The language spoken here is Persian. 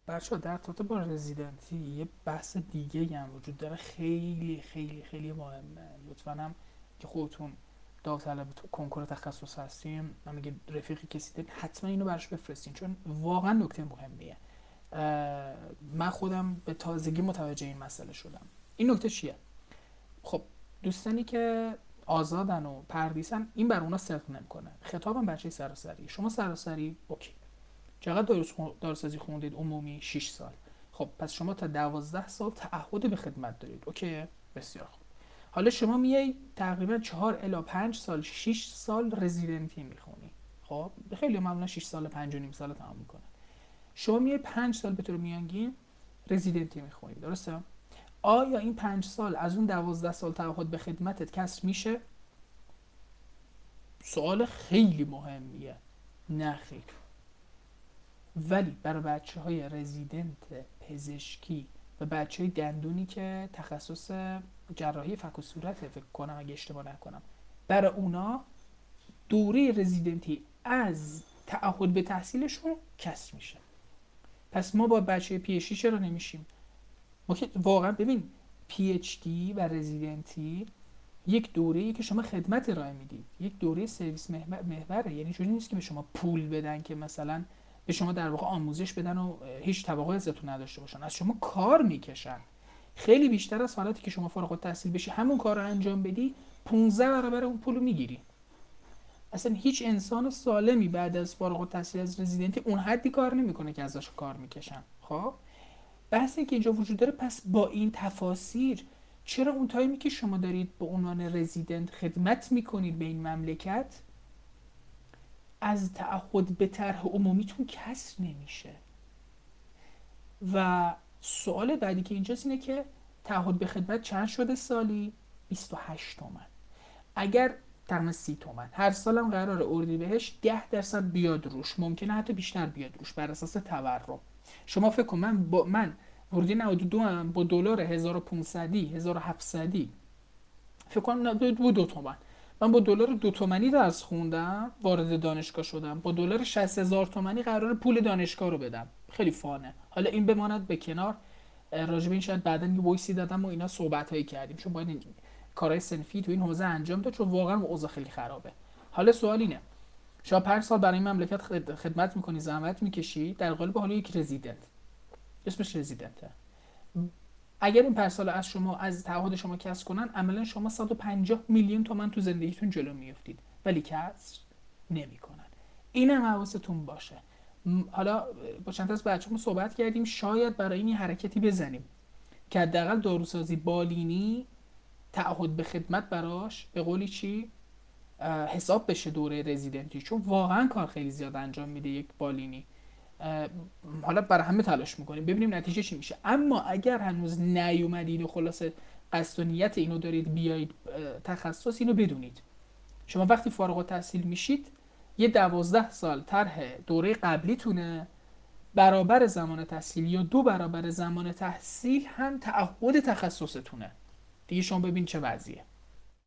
بچه در ارتباط با رزیدنتی یه بحث دیگه هم وجود داره، خیلی خیلی خیلی مهمه. لطفا هم که خودتون داوطلب کنکور تخصص هستیم، من میگه رفیقی کسی دارید حتما اینو براش بفرستین، چون واقعا نکته مهمیه. من خودم به تازگی متوجه این مسئله شدم. این نکته چیه؟ خب، دوستانی که آزادن و پردیسن این بر اونا صدق نمیکنه. خطابم بچه سراسری، شما سراسری اوکی، چقدر داروسازی خوندید؟ عمومی 6 سال. خب پس شما تا 12 سال تعهد به خدمت دارید. اوکی، بسیار خوب. حالا شما میای تقریبا 4 الی 5 سال، 6 سال رزیدنتی میخونی. خب خیلی معمولا 6 سال، 5 و نیم سال تمام میکنن. شما میای 5 سال به طور میانگین رزیدنتی میخونی، درسته؟ آیا این 5 سال از اون 12 سال تعهد به خدمتت کسر میشه؟ سوال خیلی مهمیه. نه خیر. ولی برای بچه های رزیدنت پزشکی و بچه های دندونی که تخصص جراحی فک و صورته، فکر کنم اگه اشتباه نکنم، برای اونا دوره رزیدنتی از تعهد به تحصیلشون کسر میشه. پس ما با بچه پی اچ دی چرا نمیشیم؟ ما که واقعا ببین، پی اچ دی و رزیدنتی یک دوره‌ای که شما خدمت ارائه میدید، یک دوره سرویس محوره. یعنی جوری نیست که به شما پول بدن که مثلا به شما در واقع آموزش بدن و هیچ توقعی ازتون نداشته باشن، از شما کار میکشن. خیلی بیشتر از حالتی که شما فارغ التحصیل بشی همون کار رو انجام بدی، 15 برابر اون پولو میگیری. اصلا هیچ انسان سالمی بعد از فارغ التحصیل از رزیدنتی اون حدی کار نمیکنه که ازش کار میکشن. خب بحثی که اینجا وجود داره، پس با این تفاسیر چرا اون تایمی که شما دارید به عنوان رزیدنت خدمت میکنید به این مملکت از تعهد به طرح عمومیتون کسر نمیشه؟ و سوال بعدی که اینجاست اینه که تعهد به خدمت چند شده سالی؟ 28 تومن. اگر تقریبا 30 تومن هر سالم قرار اردیبهشت 10% بیاد روش، ممکنه حتی بیشتر بیاد روش بر اساس تورم. شما فکر کن من ورودی 92 هم با دلار 1500 1700 فکر کنم بود 2 تومن، من با دلار 2 تومانی درس خوندم، وارد دانشگاه شدم، با دلار 60,000 تومانی قرار پول دانشگاه رو بدم. خیلی فانه. حالا این بماند به کنار، راجب این شاید بعداً یه وایسی دادم و اینا صحبت هایی کردیم، چون باید این کارهای صنفی تو این حوزه انجام داد، چون واقعا اوضاع خیلی خرابه. حالا سوال اینه، شما 5 سال برای این مملکت خدمت میکنی، زحمت میکشی، در قالب حالا یک رزیدنت، اسمش رزیدنته. اگر این 5 سال از شما از تعهد شما کسر کنن، عملا شما 150 میلیون تومان تو زندگیتون جلو میافتید، ولی کسر نمیکنن. اینم حواستون باشه. حالا با چند تا از بچه‌مون صحبت کردیم، شاید برای این حرکتی بزنیم که حداقل داروسازی بالینی تعهد به خدمت براش به قولی چی حساب بشه دوره رزیدنتی، چون واقعا کار خیلی زیاد انجام میده یک بالینی. حالا برای همه تلاش میکنیم ببینیم نتیجه چی میشه. اما اگر هنوز نیومدید و خلاصه قصد و نیت اینو دارید بیایید تخصص، اینو بدونید شما وقتی فارغ التحصیل میشید یه 12 سال طرح دوره قبلیتونه، برابر زمان تحصیل یا 2 برابر زمان تحصیل هم تعهد تخصصتونه. دیگه شما ببین چه وضعیه.